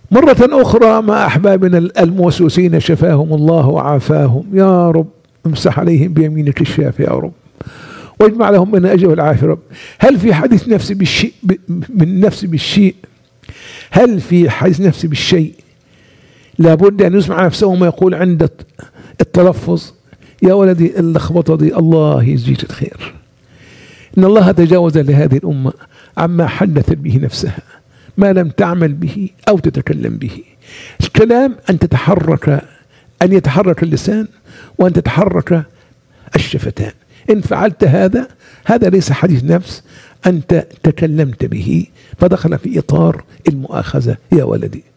مرة أخرى مع أحبابنا الموسوسين شفاهم الله وعافاهم، يا رب امسح عليهم بيمينك الشافية يا رب، واجمع لهم من أجل العافية رب. هل في حديث نفس بالشيء من نفس بالشيء؟ هل في حديث نفس بالشيء لابد أن يسمع نفسه ما يقول عند التلفظ؟ يا ولدي اللخبطة دي الله يجزيك الخير. إن الله تجاوز لهذه الأمة عما حدثت به نفسها ما لم تعمل به أو تتكلم به. الكلام أن يتحرك اللسان وأن تتحرك الشفتان. إن فعلت هذا ليس حديث نفس، أنت تكلمت به فدخل في إطار المؤاخذة يا ولدي.